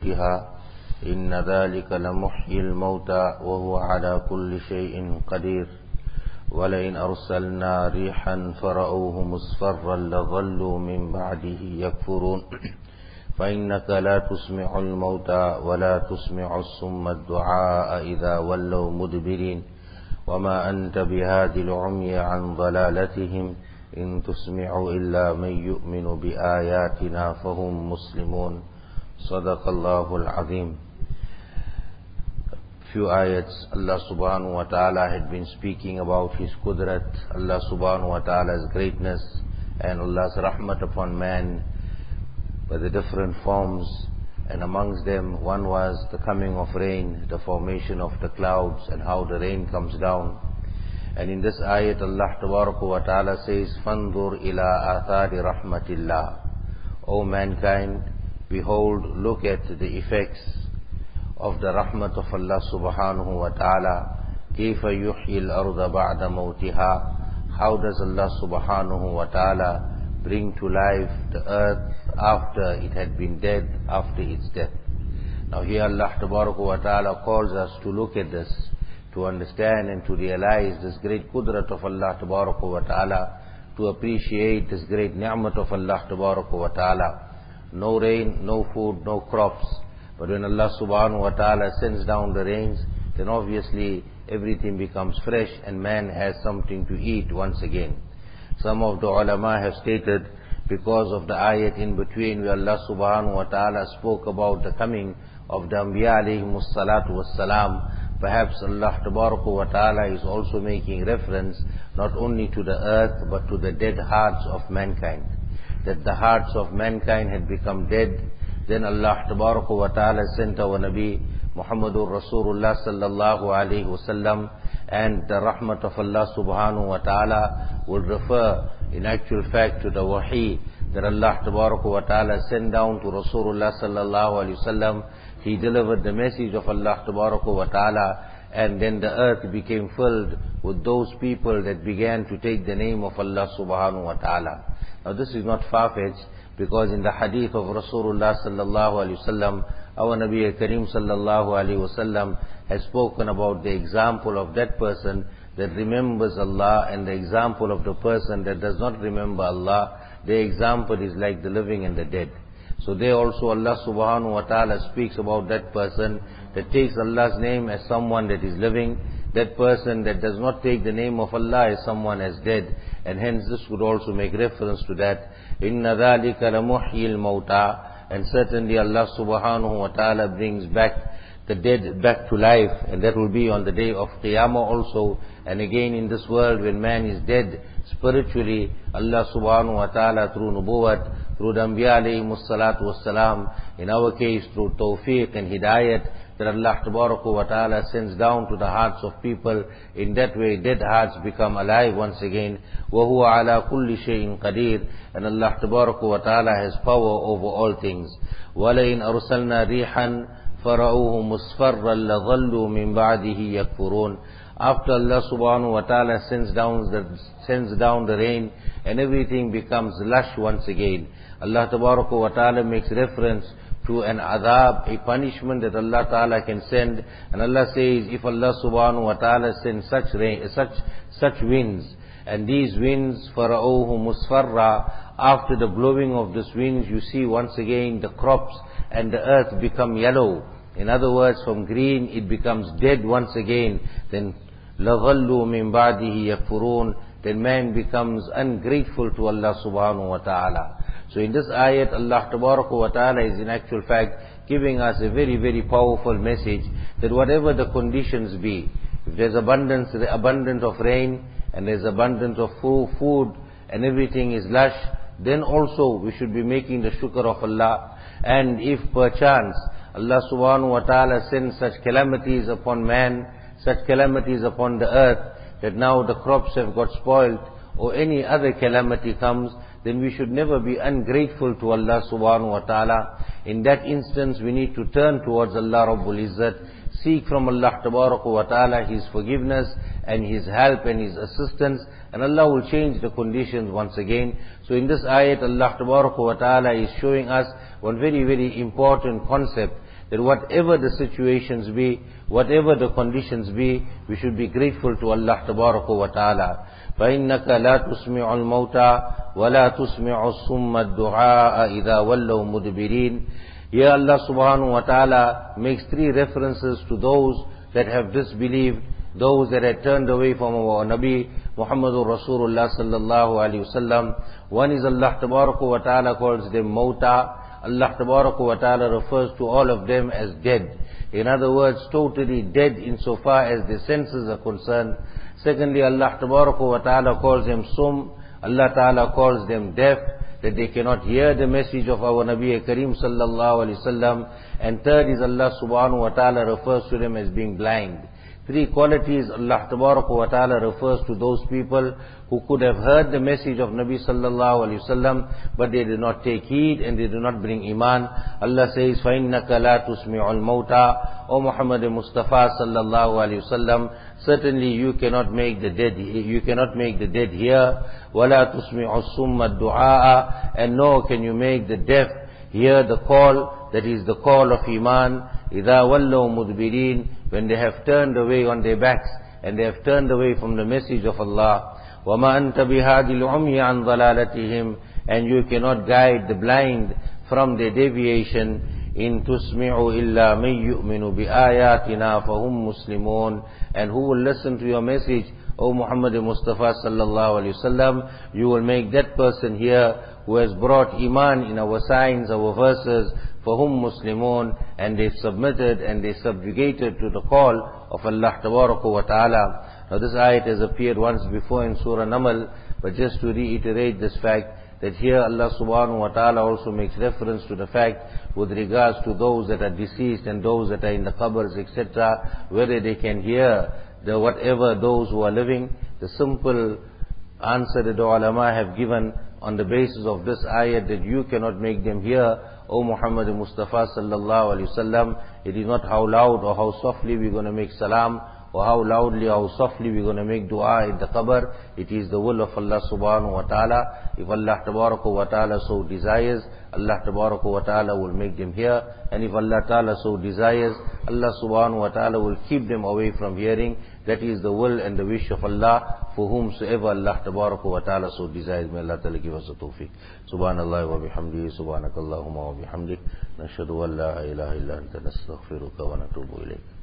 موتها إن ذلك لمحيي الموتى وهو على كل شيء قدير ولئن أرسلنا ريحا فرأوه مصفرا لظلوا من بعده يكفرون فإنك لا تسمع الموتى ولا تسمع الصم الدعاء إذا ولوا مدبرين وما أنت بهاد العمي عن ضلالتهم إن تسمع إلا من يؤمن بآياتنا فهم مسلمون صدق الله العظيم. Few ayats Allah subhanahu wa ta'ala had been speaking about His qudrat, Allah subhanahu wa ta'ala's greatness and Allah's rahmat upon man by the different forms, and amongst them one was the coming of rain, the formation of the clouds and how the rain comes down. And in this ayat Allah tabaraka wa ta'ala says, فَانْظُرْ إِلَىٰ آثَارِ رَحْمَةِ اللَّهِ. O mankind, behold, look at the effects of the rahmat of Allah subhanahu wa ta'ala. كيف يحيي الأرض بعد موتها. How does Allah subhanahu wa ta'ala bring to life the earth after it had been dead, after its death. Now here Allah tabaraka wa ta'ala calls us to look at this, to understand and to realize this great qudrat of Allah tabaraka wa ta'ala, to appreciate this great ni'mat of Allah tabaraka wa ta'ala. No rain, no food, no crops. But when Allah subhanahu wa ta'ala sends down the rains, then obviously everything becomes fresh and man has something to eat once again. Some of the ulama have stated, because of the ayat in between where Allah subhanahu wa ta'ala spoke about the coming of the Anbiya alayhimus salatu wassalam, perhaps Allah tabaraka wa ta'ala is also making reference not only to the earth but to the dead hearts of mankind. That the hearts of mankind had become dead. Then Allah tabaraka wa ta'ala sent our Nabi Muhammadur Rasulullah sallallahu alayhi wasallam, and the rahmat of Allah subhanahu wa ta'ala will refer in actual fact to the wahi that Allah tabaraka wa ta'ala sent down to Rasulullah sallallahu alayhi wasallam. He delivered the message of Allah tabaraka wa ta'ala, and then the earth became filled with those people that began to take the name of Allah subhanahu wa ta'ala. Now this is not far-fetched, because in the hadith of Rasulullah sallallahu alayhi wasallam, our Nabi Kareem sallallahu alayhi wasallam has spoken about the example of that person that remembers Allah and the example of the person that does not remember Allah. The example is like the living and the dead. So there also Allah subhanahu wa ta'ala speaks about that person that takes Allah's name as someone that is living, that person that does not take the name of Allah as someone as dead, and hence this would also make reference to that. إِنَّ ذَلِكَ لَمُحْيِي الْمَوْتَى. And certainly Allah subhanahu wa ta'ala brings back the dead back to life, and that will be on the day of Qiyamah also. And again in this world when man is dead spiritually, Allah subhanahu wa ta'ala through nubuwwat, through the Anbiya alayhimus salatu wassalam, in our case through tawfiq and hidayat, that Allah tabaraka wa ta'ala sends down to the hearts of people. In that way dead hearts become alive once again. وَهُوَ عَلَى كُلِّ شَيْءٍ قَدِيرٌ. And Allah tabaraka wa ta'ala has power over all things. وَلَئِنْ أَرْسَلْنَا رِيحًا فَرَأُوهُ مُصْفَرًّا لَظَلُّوا مِنْ بَعْدِهِ يَكْفُرُونَ. After Allah subhanahu wa ta'ala sends down the rain and everything becomes lush once again, Allah tabaraka wa ta'ala makes reference to an adab, a punishment that Allah ta'ala can send. And Allah says, if Allah subhanahu wa ta'ala sends such rain, such winds, and these winds, فَرَأُوهُ مُصْفَرًّا, after the blowing of these winds, you see once again the crops and the earth become yellow. In other words, from green it becomes dead once again. Then لَظَلُّوا مِنْ بَعْدِهِ يَكْفُرُونَ. Then man becomes ungrateful to Allah subhanahu wa ta'ala. So in this ayat, Allah tabaraka wa ta'ala is in actual fact giving us a very, very powerful message that whatever the conditions be, if there's abundance of rain and there's abundance of food and everything is lush, then also we should be making the shukr of Allah. And if perchance Allah subhanahu wa ta'ala sends such calamities upon man, such calamities upon the earth, that now the crops have got spoiled, or any other calamity comes, then we should never be ungrateful to Allah subhanahu wa ta'ala. In that instance we need to turn towards Allah Rabbul Izzat, seek from Allah tabaraka wa ta'ala His forgiveness and His help and His assistance, and Allah will change the conditions once again. So in this ayat Allah tabaraka wa ta'ala is showing us one very, very important concept, that whatever the situations be, whatever the conditions be, we should be grateful to Allah Tabaraka wa Ta'ala. فَإِنَّكَ لَا تُسْمِعُ الْمَوْتَى وَلَا تُسْمِعُ الصُّمَّ الدُّعَاءَ إِذَا وَلَّوْا مُدْبِرِينَ. Here Allah Subhanahu wa Ta'ala makes three references to those that have disbelieved, those that had turned away from our Nabi Muhammadur Rasulullah sallallahu alaihi wasallam. One is Allah Tabaraka wa Ta'ala calls them Mauta. Allah Tabaraka wa Ta'ala refers to all of them as dead. In other words, totally dead insofar as the senses are concerned. Secondly, Allah Tabaraka wa Ta'ala calls them Sum. Allah Ta'ala calls them deaf, that they cannot hear the message of our Nabi Kareem sallallahu alaihi wasallam. And third is Allah subhanahu wa ta'ala refers to them as being blind. Three qualities Allah Tabaraka wa Ta'ala refers to those people who could have heard the message of Nabi sallallahu alaihi wasallam, but they did not take heed and they did not bring iman. Allah says, فَإِنَّكَ لَا تُسْمِعُ الْمَوْتَى. O Muhammad Mustafa sallallahu alaihi wasallam, certainly you cannot make the dead hear. وَلَا تُسْمِعُ الصُّمَّ الدُّعَاءَ. And nor can you make the deaf hear the call, that is the call of iman. إِذَا وَلَّوْا مُدْبِرِينَ. When they have turned away on their backs and they have turned away from the message of Allah. وَمَا أَنْتَ بِهَادِ الْعُمْيِ عَنْ ضَلَالَتِهِمْ. And you cannot guide the blind from their deviation. إِن تُسْمِعُ إِلَّا مَن يُؤْمِنُ بِآيَاتِنَا فَهُمْ مُسْلِمُونَ. And who will listen to your message, O Muhammad Mustafa sallallahu alaihi wasallam? You will make that person hear who has brought iman in our signs, our verses. فَهُمْ مُسْلِمُونَ. And they submitted and they subjugated to the call of Allah Tabaraka wa Ta'ala. Now this ayat has appeared once before in Surah Namal, but just to reiterate this fact, that here Allah Subhanahu wa Ta'ala also makes reference to the fact with regards to those that are deceased and those that are in the qabrs, etc., whether they can hear the whatever those who are living. The simple answer that the ulama have given on the basis of this ayat, that you cannot make them hear, O Muhammad Mustafa sallallahu alaihi wasallam. It is not how loud or how softly we're going to make salam, or how loudly or how softly we're going to make dua in the qabr. It is the will of Allah subhanahu wa ta'ala. If Allah tabaraka wa ta'ala so desires, Allah tabaraka wa ta'ala will make them hear. And if Allah ta'ala so desires, Allah subhanahu wa ta'ala will keep them away from hearing. That is the will and the wish of Allah for whomsoever Allah tabaraka wa ta'ala so desires. May Allah ta'ala give us the tawfiq. Subhanallah wa bihamdihi, subhanakallahumma wa bihamdik. Nashhadu an la ilaha illa anta nastaghfiruka wa natubu ilayk.